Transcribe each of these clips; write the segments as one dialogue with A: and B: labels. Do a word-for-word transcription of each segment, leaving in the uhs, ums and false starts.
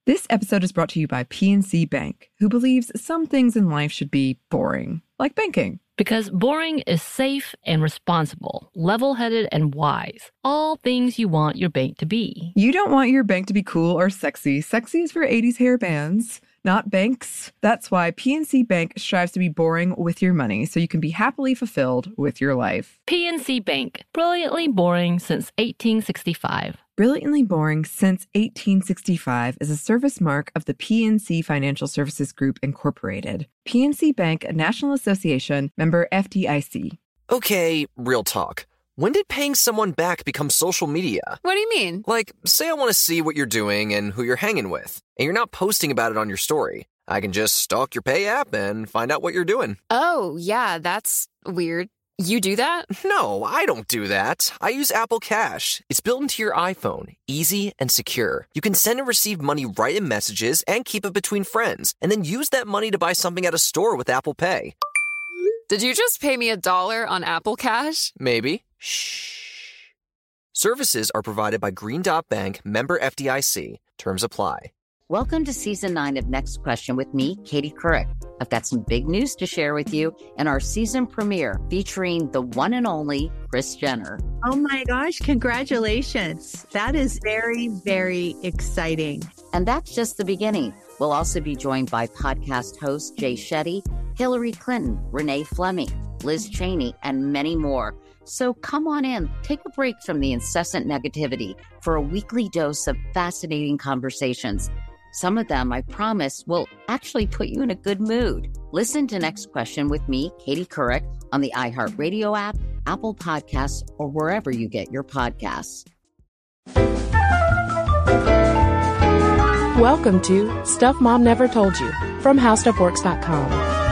A: This episode is brought to you by P N C Bank, who believes some things in life should be boring, like banking.
B: Because boring is safe and responsible, level-headed and wise. All things you want your bank to be.
A: You don't want your bank to be cool or sexy. Sexy is for eighties hair bands, not banks. That's why P N C Bank strives to be boring with your money so you can be happily fulfilled with your life.
B: P N C Bank, brilliantly boring since eighteen sixty-five.
A: Brilliantly Boring Since eighteen sixty-five is a service mark of the P N C Financial Services Group, Incorporated. P N C Bank, a National Association, member F D I C.
C: Okay, real talk. When did paying someone back become social media?
D: What do you mean?
C: Like, say I want to see what you're doing and who you're hanging with, and you're not posting about it on your story. I can just stalk your Pay app and find out what you're doing.
D: Oh, yeah, that's weird. You do that?
C: No, I don't do that. I use Apple Cash. It's built into your iPhone, easy and secure. You can send and receive money right in messages and keep it between friends, and then use that money to buy something at a store with Apple Pay.
D: Did you just pay me a dollar on Apple Cash?
C: Maybe. Shh. Services are provided by Green Dot Bank, member F D I C. Terms apply.
E: Welcome to season nine of Next Question with me, Katie Couric. I've got some big news to share with you in our season premiere featuring the one and only Kris Jenner.
F: Oh my gosh, congratulations. That is very, very exciting.
E: And that's just the beginning. We'll also be joined by podcast host Jay Shetty, Hillary Clinton, Renee Fleming, Liz Cheney, and many more. So come on in, take a break from the incessant negativity for a weekly dose of fascinating conversations. Some of them, I promise, will actually put you in a good mood. Listen to Next Question with me, Katie Couric, on the iHeartRadio app, Apple Podcasts, or wherever you get your podcasts.
G: Welcome to Stuff Mom Never Told You from How Stuff Works dot com.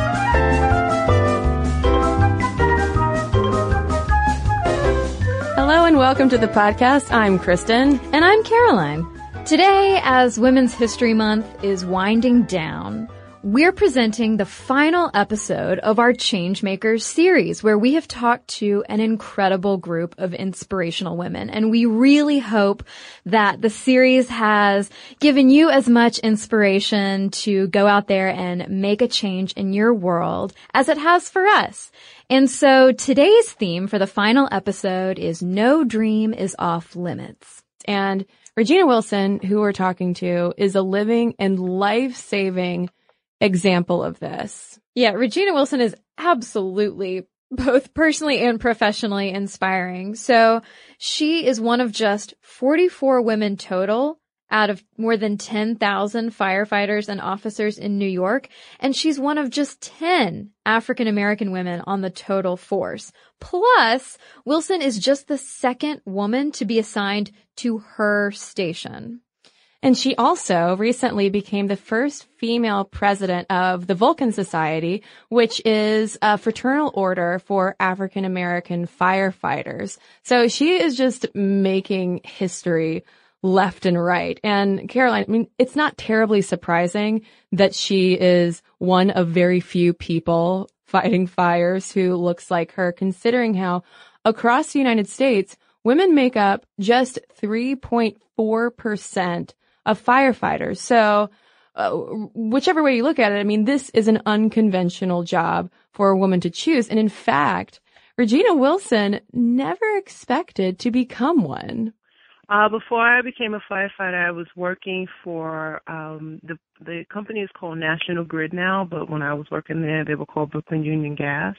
H: Hello and welcome to the podcast. I'm Kristen.
I: And I'm Caroline. Today, as Women's History Month is winding down, we're presenting the final episode of our Changemakers series, where we have talked to an incredible group of inspirational women. And we really hope that the series has given you as much inspiration to go out there and make a change in your world as it has for us. And so today's theme for the final episode is No Dream is Off Limits.
H: And Regina Wilson, who we're talking to, is a living and life-saving example of this.
I: Yeah, Regina Wilson is absolutely both personally and professionally inspiring. So she is one of just forty-four women total out of more than ten thousand firefighters and officers in New York. And she's one of just ten African American women on the total force. Plus, Wilson is just the second woman to be assigned to her station.
H: And she also recently became the first female president of the Vulcan Society, which is a fraternal order for African American firefighters. So she is just making history left and right. And Caroline, I mean, it's not terribly surprising that she is one of very few people fighting fires who looks like her, considering how across the United States, women make up just three point four percent of firefighters. So uh, whichever way you look at it, I mean, this is an unconventional job for a woman to choose. And in fact, Regina Wilson never expected to become one.
J: Uh, before I became a firefighter, I was working for, um, the, the company is called National Grid now, but when I was working there, they were called Brooklyn Union Gas.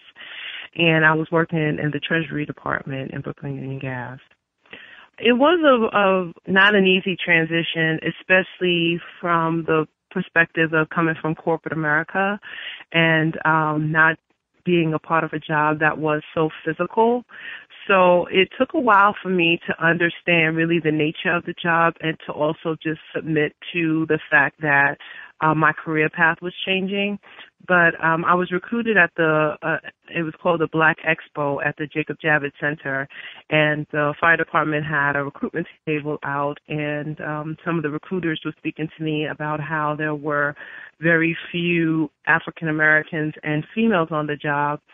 J: And I was working in the Treasury Department in Brooklyn Union Gas. It was a, a not an easy transition, especially from the perspective of coming from corporate America and um, not being a part of a job that was so physical. So it took a while for me to understand really the nature of the job and to also just submit to the fact that uh, my career path was changing. But um, I was recruited at the, uh, it was called the Black Expo at the Jacob Javits Center, and the fire department had a recruitment table out, and um, some of the recruiters were speaking to me about how there were very few African Americans and females on the job.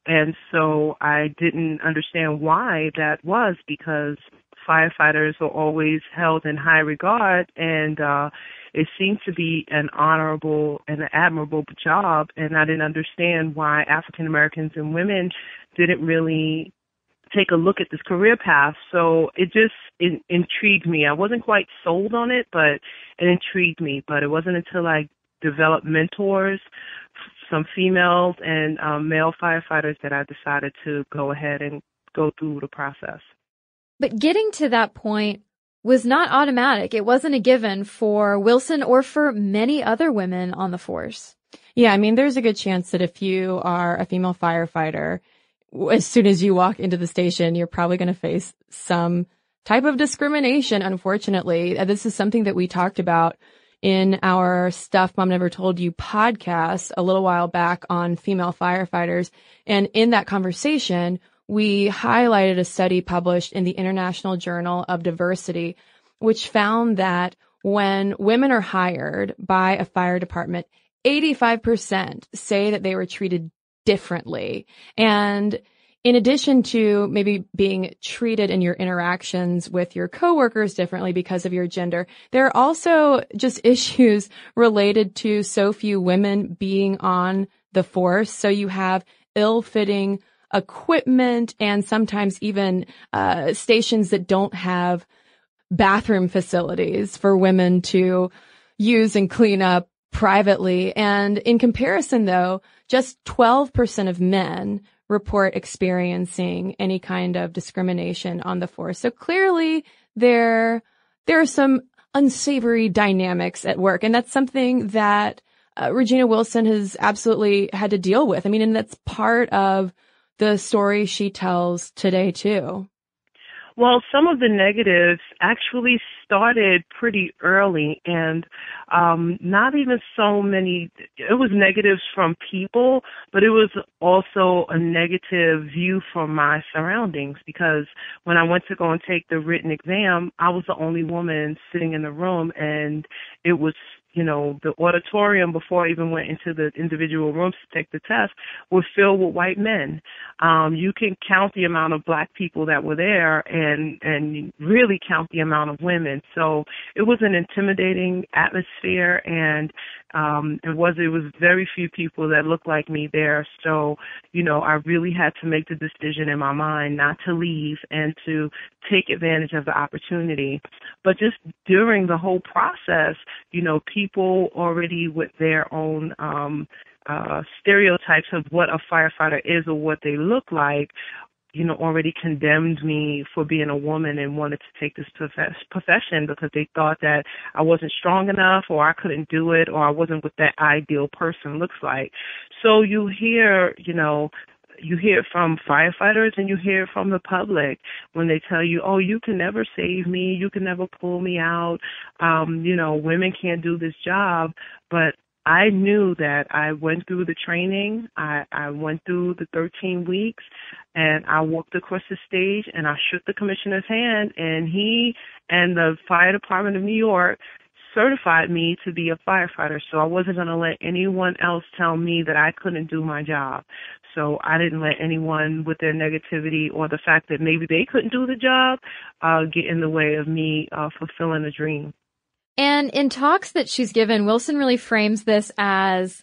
J: And so I didn't understand why that was, because firefighters are always held in high regard, and uh, it seemed to be an honorable and an admirable job, and I didn't understand why African Americans and women didn't really take a look at this career path. So it just it intrigued me. I wasn't quite sold on it, but it intrigued me. But it wasn't until I developed mentors, some females and um, male firefighters, that I decided to go ahead and go through the process.
I: But getting to that point was not automatic. It wasn't a given for Wilson or for many other women on the force.
H: Yeah, I mean, there's a good chance that if you are a female firefighter, as soon as you walk into the station, you're probably going to face some type of discrimination, unfortunately. This is something that we talked about in our Stuff Mom Never Told You podcast a little while back on female firefighters. And in that conversation, we highlighted a study published in the International Journal of Diversity, which found that when women are hired by a fire department, eighty-five percent say that they were treated differently. And in addition to maybe being treated in your interactions with your coworkers differently because of your gender, there are also just issues related to so few women being on the force. So you have ill-fitting equipment and sometimes even uh stations that don't have bathroom facilities for women to use and clean up privately. And in comparison, though, just twelve percent of men report experiencing any kind of discrimination on the force. So clearly there there are some unsavory dynamics at work, and that's something that uh, Regina Wilson has absolutely had to deal with. I mean, and that's part of the story she tells today, too.
J: Well, some of the negatives actually started pretty early, and um, not even so many. It was negatives from people, but it was also a negative view from my surroundings, because when I went to go and take the written exam, I was the only woman sitting in the room, and it was, you know, the auditorium, before I even went into the individual rooms to take the test, was filled with white men. Um, you can count the amount of black people that were there, and, and really count the amount of women. So it was an intimidating atmosphere, and um, it was it was very few people that looked like me there. So, you know, I really had to make the decision in my mind not to leave and to take advantage of the opportunity. But just during the whole process, you know, people already with their own um, uh, stereotypes of what a firefighter is or what they look like, you know, already condemned me for being a woman and wanted to take this profession because they thought that I wasn't strong enough, or I couldn't do it, or I wasn't what that ideal person looks like. So you hear, you know, you hear it from firefighters and you hear it from the public when they tell you, oh, you can never save me, you can never pull me out, um, you know, women can't do this job. But I knew that I went through the training, I, I went through the thirteen weeks, and I walked across the stage and I shook the commissioner's hand, and he and the fire department of New York certified me to be a firefighter. So I wasn't going to let anyone else tell me that I couldn't do my job. So I didn't let anyone with their negativity or the fact that maybe they couldn't do the job uh, get in the way of me uh, fulfilling a dream.
I: And in talks that she's given, Wilson really frames this as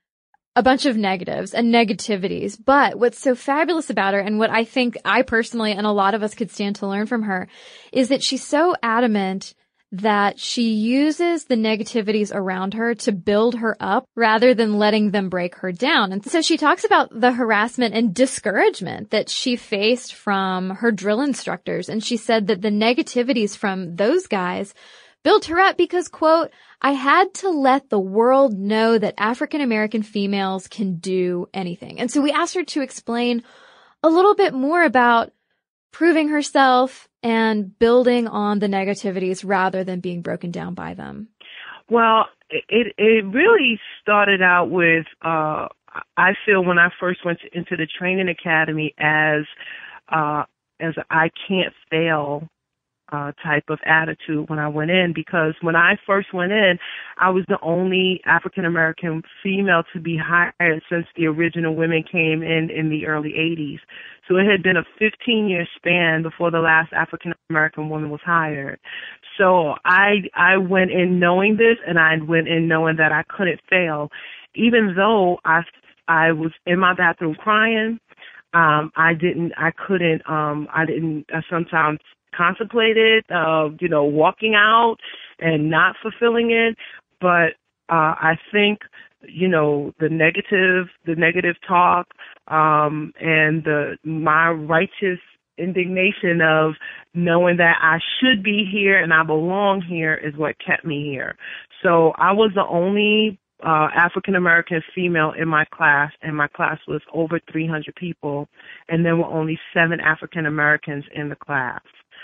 I: a bunch of negatives and negativities. But what's so fabulous about her, and what I think I personally and a lot of us could stand to learn from her, is that she's so adamant that she uses the negativities around her to build her up rather than letting them break her down. And so she talks about the harassment and discouragement that she faced from her drill instructors. And she said that the negativities from those guys built her up because, quote, I had to let the world know that African American females can do anything. And so we asked her to explain a little bit more about proving herself and building on the negativities rather than being broken down by them.
J: Well, it it really started out with, uh, I feel when I first went into the training academy as, uh, as a I can't fail uh, type of attitude when I went in, because when I first went in, I was the only African-American female to be hired since the original women came in in the early eighties. So it had been a fifteen-year span before the last African-American woman was hired. So I I went in knowing this, and I went in knowing that I couldn't fail, even though I I was in my bathroom crying. Um, I didn't, I couldn't, um, I didn't, I sometimes contemplated, uh, you know, walking out and not fulfilling it. But, uh, I think, you know, the negative, the negative talk, um, and the, my righteous indignation of knowing that I should be here and I belong here is what kept me here. So I was the only Uh, African-American female in my class, and my class was over three hundred people, and there were only seven African-Americans in the class.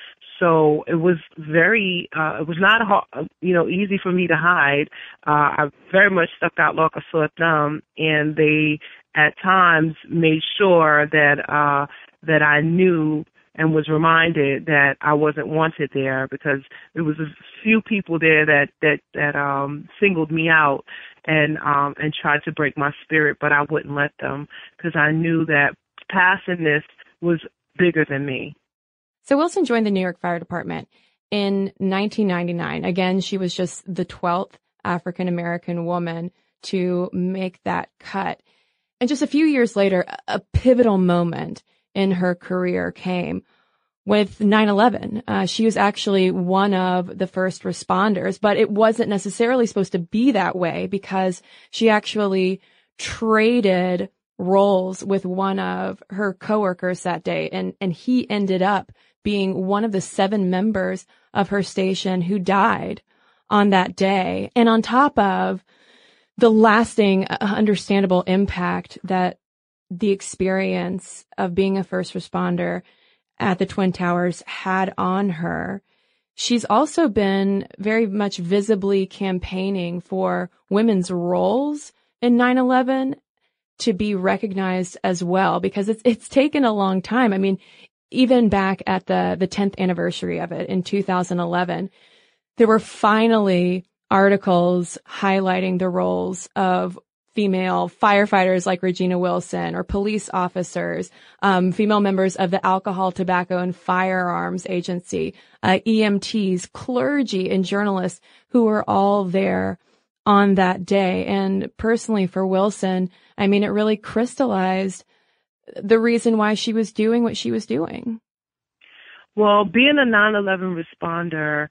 J: So it was very, uh, it was not, hard, you know, easy for me to hide. Uh, I very much stuck out like a sore thumb, and they at times made sure that, uh, that I knew and was reminded that I wasn't wanted there, because there was a few people there that, that, that, um, singled me out and, um, and tried to break my spirit, but I wouldn't let them, because I knew that passing this was bigger than me.
H: So Wilson joined the New York Fire Department in nineteen ninety-nine. Again, she was just the twelfth African-American woman to make that cut. And just a few years later, a pivotal moment in her career came with nine eleven. Uh, she was actually one of the first responders, but it wasn't necessarily supposed to be that way, because she actually traded roles with one of her coworkers that day, and, and he ended up being one of the seven members of her station who died on that day. And on top of the lasting, uh, understandable impact that the experience of being a first responder at the Twin Towers had on her, she's also been very much visibly campaigning for women's roles in nine eleven to be recognized as well, because it's it's taken a long time. I mean, even back at the the tenth anniversary of it in two thousand eleven, there were finally articles highlighting the roles of female firefighters like Regina Wilson, or police officers, um, female members of the Alcohol, Tobacco, and Firearms Agency, uh, E M Ts, clergy, and journalists who were all there on that day. And personally for Wilson, I mean, it really crystallized the reason why she was doing what she was doing.
J: Well, being a nine eleven responder,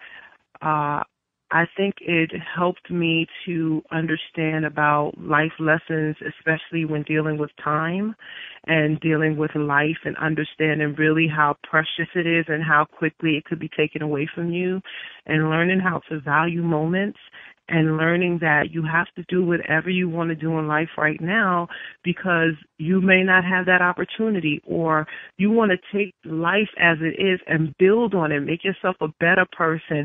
J: uh, I think it helped me to understand about life lessons, especially when dealing with time and dealing with life, and understanding really how precious it is and how quickly it could be taken away from you, and learning how to value moments, and learning that you have to do whatever you want to do in life right now, because you may not have that opportunity, or you want to take life as it is and build on it, make yourself a better person.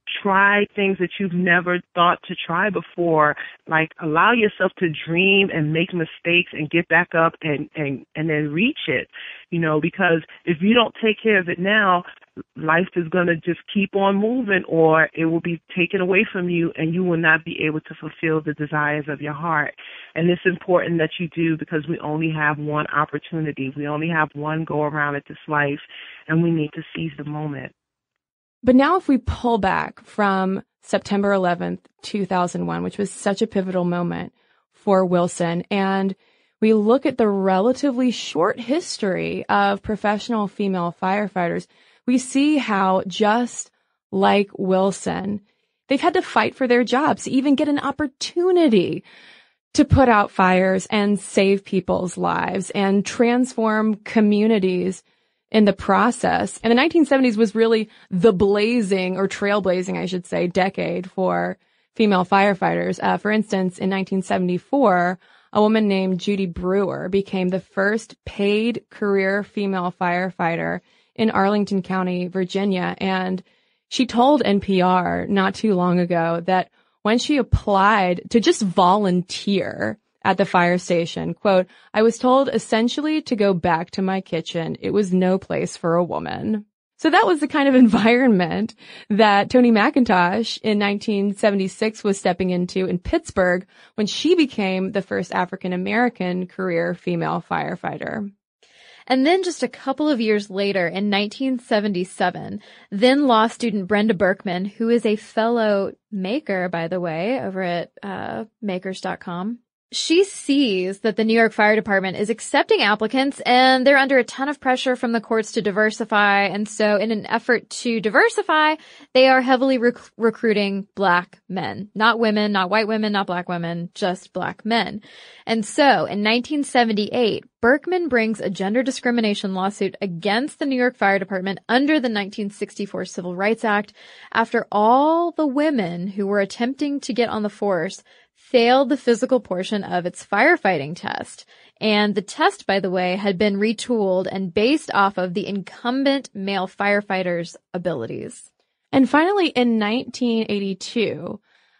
J: Try things that you've never thought to try before. Like, allow yourself to dream and make mistakes and get back up and, and, and then reach it, you know, because if you don't take care of it now, life is going to just keep on moving, or it will be taken away from you, and you will not be able to fulfill the desires of your heart. And it's important that you do, because we only have one opportunity. We only have one go around at this life, and we need to seize the moment.
H: But now if we pull back from September eleventh, two thousand one, which was such a pivotal moment for Wilson, and we look at the relatively short history of professional female firefighters, we see how, just like Wilson, they've had to fight for their jobs to even get an opportunity to put out fires and save people's lives and transform communities in the process. And the nineteen seventies was really the blazing, or trailblazing, I should say, decade for female firefighters. Uh, for instance, in nineteen seventy-four, a woman named Judy Brewer became the first paid career female firefighter in Arlington County, Virginia. And she told N P R not too long ago that when she applied to just volunteer at the fire station, quote, "I was told essentially to go back to my kitchen. It was no place for a woman." So that was the kind of environment that Toni McIntosh in nineteen seventy-six was stepping into in Pittsburgh when she became the first African-American career female firefighter.
I: And then just a couple of years later, in nineteen seventy-seven, then law student Brenda Berkman, who is a fellow maker, by the way, over at uh, makers dot com, she sees that the New York Fire Department is accepting applicants and they're under a ton of pressure from the courts to diversify. And so in an effort to diversify, they are heavily rec- recruiting black men, not women, not white women, not black women, just black men. And so in nineteen seventy-eight, Berkman brings a gender discrimination lawsuit against the New York Fire Department under the nineteen sixty-four Civil Rights Act after all the women who were attempting to get on the force failed the physical portion of its firefighting test. And the test, by the way, had been retooled and based off of the incumbent male firefighters' abilities.
H: And finally, in nineteen eighty-two,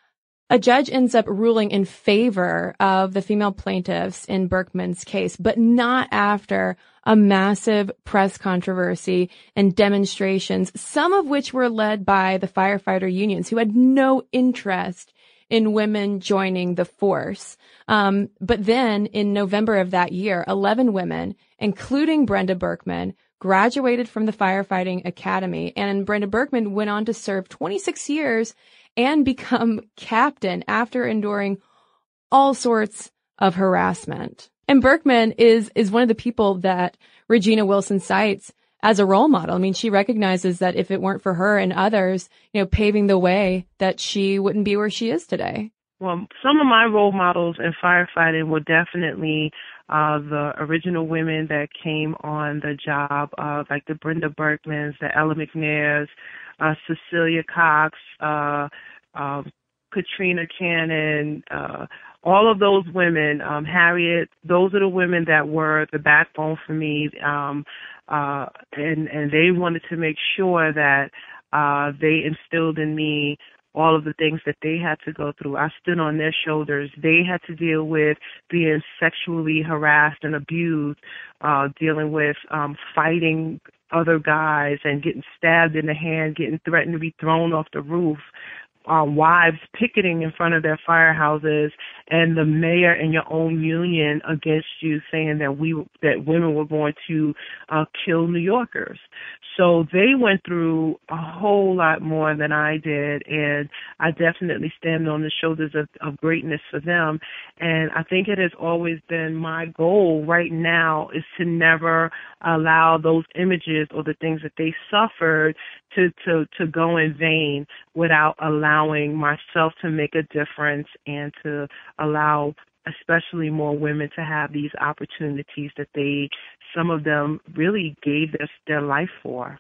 H: a judge ends up ruling in favor of the female plaintiffs in Berkman's case, but not after a massive press controversy and demonstrations, some of which were led by the firefighter unions who had no interest in women joining the force. Um, but then in November of that year, eleven women, including Brenda Berkman, graduated from the firefighting academy, and Brenda Berkman went on to serve twenty-six years and become captain after enduring all sorts of harassment. And Berkman is, is one of the people that Regina Wilson cites as a role model. I mean, she recognizes that if it weren't for her and others, you know, paving the way, that she wouldn't be where she is today.
J: Well, some of my role models in firefighting were definitely uh, the original women that came on the job, uh, like the Brenda Berkmans, the Ella McNairs, uh, Cecilia Cox, uh, uh, Katrina Cannon, uh, all of those women, um, Harriet, those are the women that were the backbone for me. Um, uh, and, and they wanted to make sure that uh, they instilled in me all of the things that they had to go through. I stood on their shoulders. They had to deal with being sexually harassed and abused, uh, dealing with um, fighting other guys and getting stabbed in the hand, getting threatened to be thrown off the roof. Uh, wives picketing in front of their firehouses, and the mayor and your own union against you, saying that we that women were going to uh, kill New Yorkers. So they went through a whole lot more than I did, and I definitely stand on the shoulders of, of greatness for them. And I think it has always been my goal right now is to never allow those images or the things that they suffered to, to, to go in vain without allowing myself to make a difference and to allow especially more women to have these opportunities that they, some of them really gave their, their life for.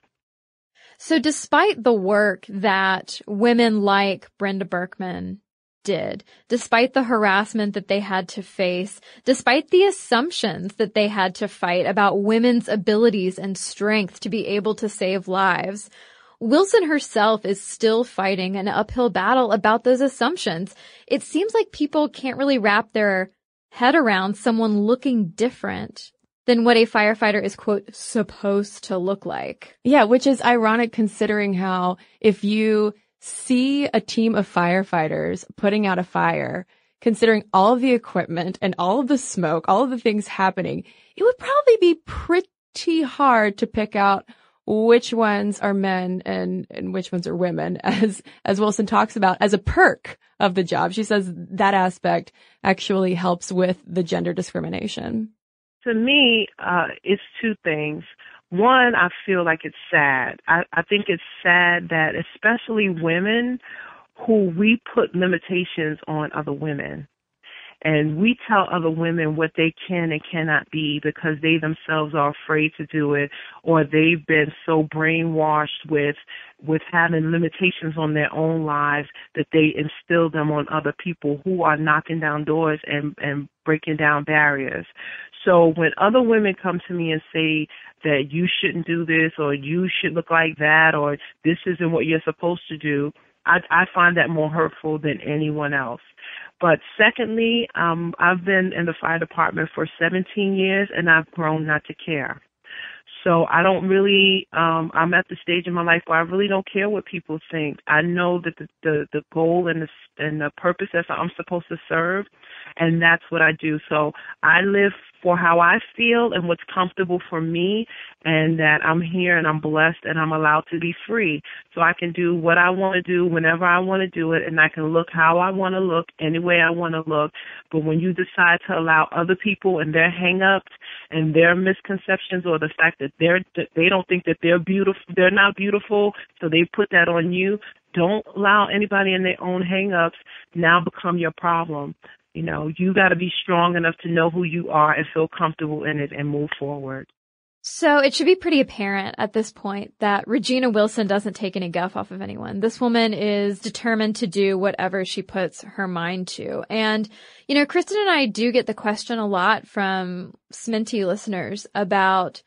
I: So despite the work that women like Brenda Berkman did, despite the harassment that they had to face, despite the assumptions that they had to fight about women's abilities and strength to be able to save lives, Wilson herself is still fighting an uphill battle about those assumptions. It seems like people can't really wrap their head around someone looking different than what a firefighter is, quote, supposed to look like.
H: Yeah, which is ironic considering how if you see a team of firefighters putting out a fire, considering all of the equipment and all of the smoke, all of the things happening, it would probably be pretty hard to pick out which ones are men and, and which ones are women, as, as Wilson talks about as a perk of the job. She says that aspect actually helps with the gender discrimination.
J: To me, uh, it's two things. One, I feel like it's sad. I, I think it's sad that especially women who we put limitations on other women. And we tell other women what they can and cannot be because they themselves are afraid to do it, or they've been so brainwashed with with having limitations on their own lives that they instill them on other people who are knocking down doors and, and breaking down barriers. So when other women come to me and say that you shouldn't do this or you should look like that or this isn't what you're supposed to do, I, I find that more hurtful than anyone else. But secondly, um, I've been in the fire department for seventeen years, and I've grown not to care. So I don't really, um, I'm at the stage in my life where I really don't care what people think. I know that the, the, the goal and the, and the purpose that I'm supposed to serve, and that's what I do. So I live for how I feel and what's comfortable for me, and that I'm here and I'm blessed and I'm allowed to be free. So I can do what I want to do whenever I want to do it, and I can look how I want to look, any way I want to look. But when you decide to allow other people and their hang-ups and their misconceptions, or the fact that they're they don't think that they're beautiful, they're not beautiful, so they put that on you, don't allow anybody in their own hang-ups now become your problem. You know, you got to be strong enough to know who you are and feel comfortable in it and move forward.
I: So it should be pretty apparent at this point that Regina Wilson doesn't take any guff off of anyone. This woman is determined to do whatever she puts her mind to. And, you know, Kristen and I do get the question a lot from Sminty listeners about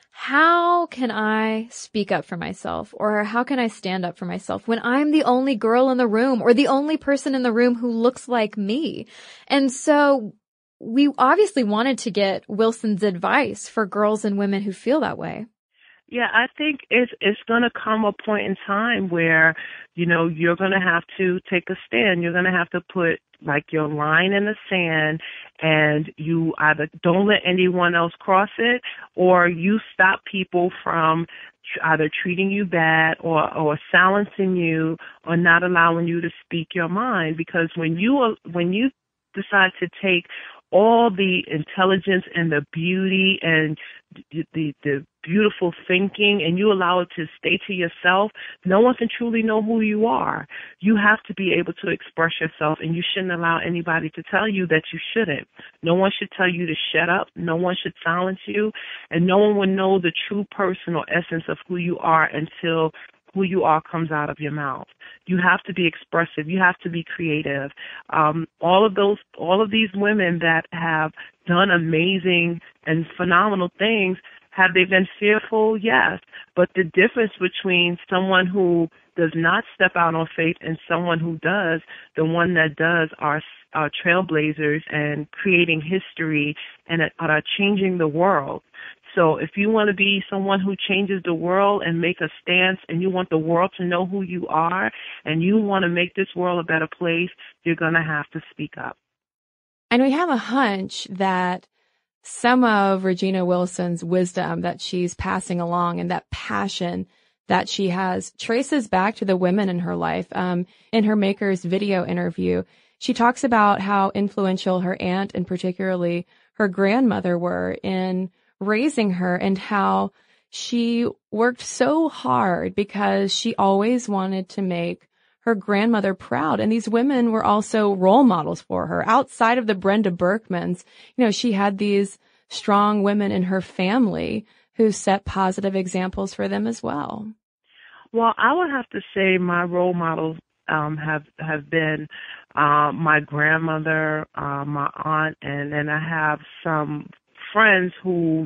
I: how can I speak up for myself, or how can I stand up for myself when I'm the only girl in the room or the only person in the room who looks like me? And so we obviously wanted to get Wilson's advice for girls and women who feel that way.
J: Yeah, I think it's it's going to come a point in time where, you know, you're going to have to take a stand. You're going to have to put like your line in the sand, and you either don't let anyone else cross it, or you stop people from either treating you bad or, or silencing you or not allowing you to speak your mind. Because when you when you decide to take all the intelligence and the beauty and the, the the beautiful thinking, and you allow it to stay to yourself, no one can truly know who you are. You have to be able to express yourself, and you shouldn't allow anybody to tell you that you shouldn't. No one should tell you to shut up. No one should silence you, and no one will know the true person or essence of who you are until who you are comes out of your mouth. You have to be expressive. You have to be creative. Um, all of those, all of these women that have done amazing and phenomenal things, have they been fearful? Yes. But the difference between someone who does not step out on faith and someone who does, the one that does are, are trailblazers and creating history and are changing the world. So if you want to be someone who changes the world and make a stance, and you want the world to know who you are, and you want to make this world a better place, you're going to have to speak up.
H: And we have a hunch that some of Regina Wilson's wisdom that she's passing along and that passion that she has traces back to the women in her life. Um, in her Maker's video interview, she talks about how influential her aunt and particularly her grandmother were in raising her, and how she worked so hard because she always wanted to make her grandmother proud. And these women were also role models for her. Outside of the Brenda Berkmans, you know, she had these strong women in her family who set positive examples for them as well.
J: Well, I would have to say my role models um, have have been uh, my grandmother, uh, my aunt, and then I have some friends whose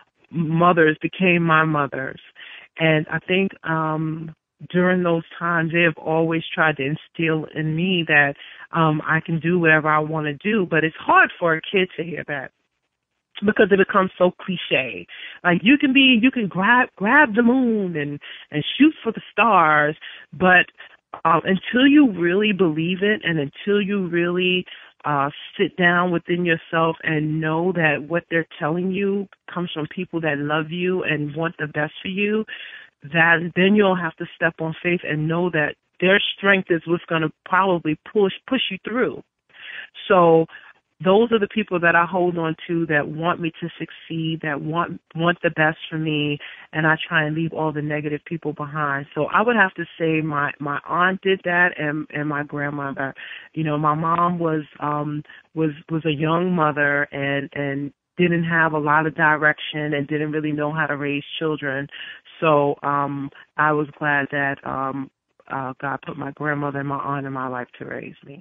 J: mothers became my mothers. And I think um, during those times, they have always tried to instill in me that um, I can do whatever I want to do. But it's hard for a kid to hear that, because it becomes so cliche. Like, you can be, you can grab grab the moon and, and shoot for the stars, but uh, until you really believe it, and until you really uh, sit down within yourself and know that what they're telling you comes from people that love you and want the best for you, that then you'll have to step on faith and know that their strength is what's going to probably push push you through. So those are the people that I hold on to, that want me to succeed, that want want the best for me, and I try and leave all the negative people behind. So I would have to say my, my aunt did that, and, and my grandmother. You know, my mom was um was was a young mother and and didn't have a lot of direction and didn't really know how to raise children. So um I was glad that um uh, God put my grandmother and my aunt in my life to raise me.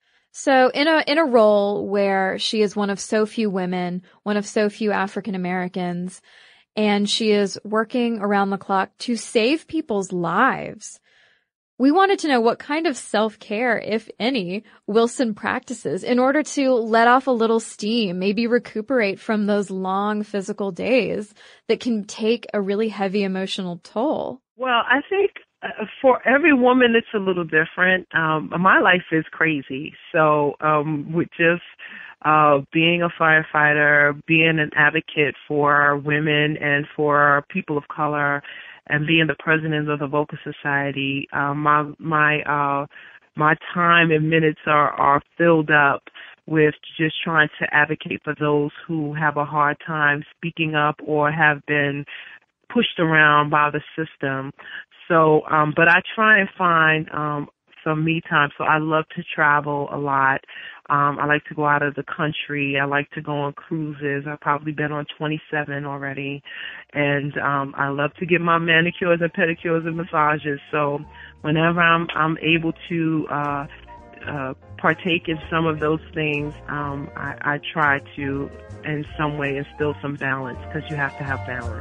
I: So in a, in a role where she is one of so few women, one of so few African Americans, and she is working around the clock to save people's lives, We wanted to know what kind of self-care, if any, Wilson practices in order to let off a little steam, maybe recuperate from those long physical days that can take a really heavy emotional toll.
J: Well, I think uh, for every woman, it's a little different. Um, my life is crazy. So um, with just uh, being a firefighter, being an advocate for women and for people of color, and being the president of the Vulcan Society, uh, my my uh, my time and minutes are, are filled up with just trying to advocate for those who have a hard time speaking up or have been pushed around by the system. So, um, but I try and find um, some me time. So I love to travel a lot. Um, I like to go out of the country. I like to go on cruises. I've probably been on twenty-seven already. And um, I love to get my manicures and pedicures and massages. So whenever I'm I'm able to uh, uh, partake in some of those things, um, I, I try to, in some way, instill some balance, because you have to have balance.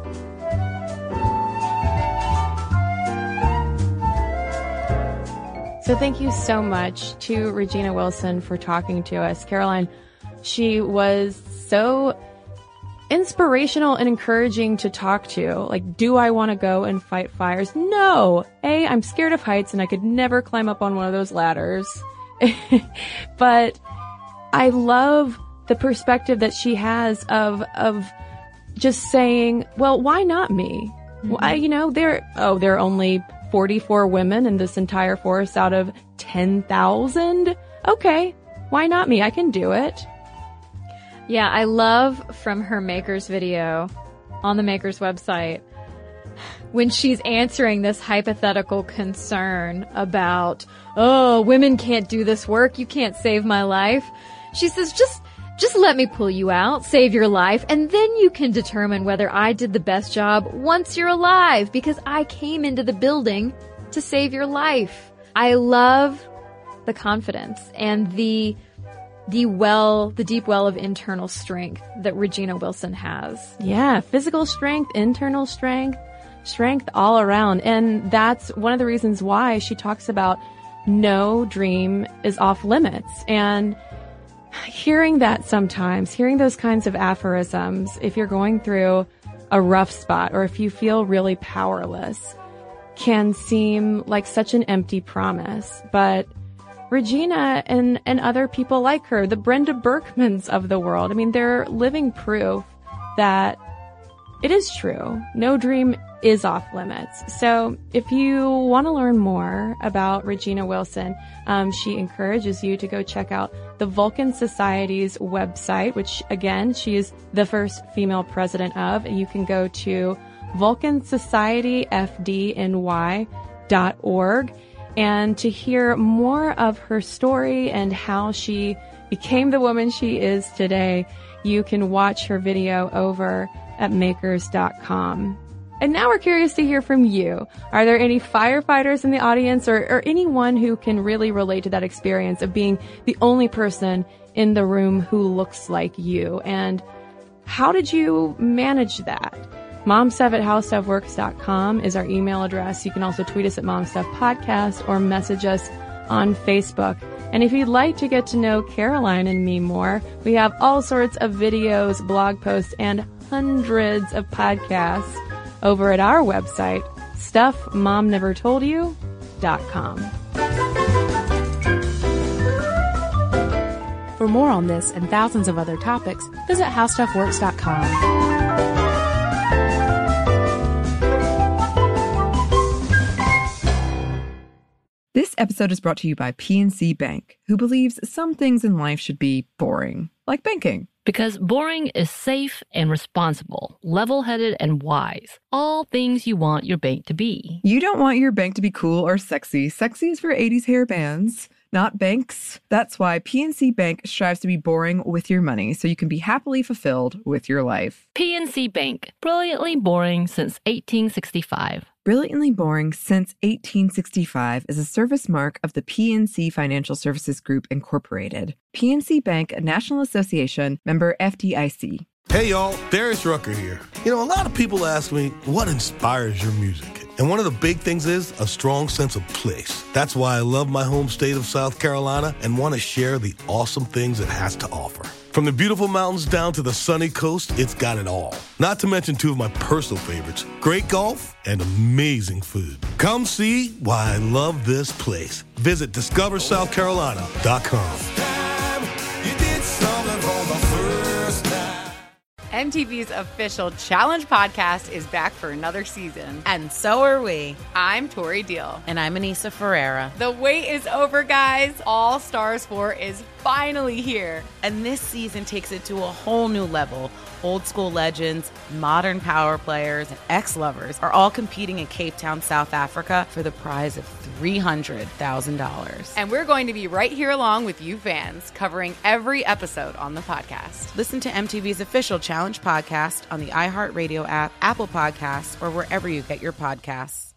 H: So thank you so much to Regina Wilson for talking to us. Caroline, she was so inspirational and encouraging to talk to. Like, do I want to go and fight fires? No. A, I'm scared of heights and I could never climb up on one of those ladders. But I love the perspective that she has of, of just saying, well, why not me? Mm-hmm. Why, you know, there, oh, there are only forty-four women in this entire force out of ten thousand. Okay, why not me? I can do it.
I: Yeah, I love from her Makers video on the Makers website when she's answering this hypothetical concern about, oh, women can't do this work. You can't save my life. She says, just Just let me pull you out, save your life, and then you can determine whether I did the best job once you're alive, because I came into the building to save your life. I love the confidence and the the well, the deep well of internal strength that Regina Wilson has.
H: Yeah, physical strength, internal strength, strength all around. And that's one of the reasons why she talks about no dream is off limits. And hearing that sometimes, hearing those kinds of aphorisms, if you're going through a rough spot or if you feel really powerless, can seem like such an empty promise. But Regina and, and other people like her, the Brenda Berkmans of the world, I mean, they're living proof that it is true. No dream is off limits. So if you want to learn more about Regina Wilson, um, she encourages you to go check out the Vulcan Society's website, which again, she is the first female president of. You can go to vulcan society f d n y dot org and to hear more of her story and how she became the woman she is today, you can watch her video over at makers dot com. And now we're curious to hear from you. Are there any firefighters in the audience or, or anyone who can really relate to that experience of being the only person in the room who looks like you? And how did you manage that? momstuff at howstuffworks dot com is our email address. You can also tweet us at momstuffpodcast or message us on Facebook. And if you'd like to get to know Caroline and me more, we have all sorts of videos, blog posts, and hundreds of podcasts over at our website, stuff mom never told you dot com.
G: For more on this and thousands of other topics, visit how stuff works dot com.
A: This episode is brought to you by P N C Bank, who believes some things in life should be boring, like banking.
B: Because boring is safe and responsible, level-headed and wise. All things you want your bank to be.
A: You don't want your bank to be cool or sexy. Sexy is for eighties hair bands, not banks. That's why P N C Bank strives to be boring with your money, so you can be happily fulfilled with your life.
B: P N C Bank, brilliantly boring since eighteen sixty-five.
A: Brilliantly Boring Since eighteen sixty-five is a service mark of the P N C Financial Services Group, Incorporated. P N C Bank, a National Association, member F D I C.
K: Hey, y'all, Darius Rucker here. You know, a lot of people ask me, what inspires your music? And one of the big things is a strong sense of place. That's why I love my home state of South Carolina and want to share the awesome things it has to offer. From the beautiful mountains down to the sunny coast, it's got it all. Not to mention two of my personal favorites, great golf and amazing food. Come see why I love this place. Visit discover south carolina dot com.
L: M T V's official Challenge podcast is back for another season.
M: And so are we.
L: I'm Tori Deal.
M: And I'm Anissa Ferreira.
L: The wait is over, guys. All Stars four is finally here.
M: And this season takes it to a whole new level. Old school legends, modern power players, and ex-lovers are all competing in Cape Town, South Africa for the prize of three hundred thousand dollars.
L: And we're going to be right here along with you fans, covering every episode on the podcast.
M: Listen to M T V's official Challenge podcast on the iHeartRadio app, Apple Podcasts, or wherever you get your podcasts.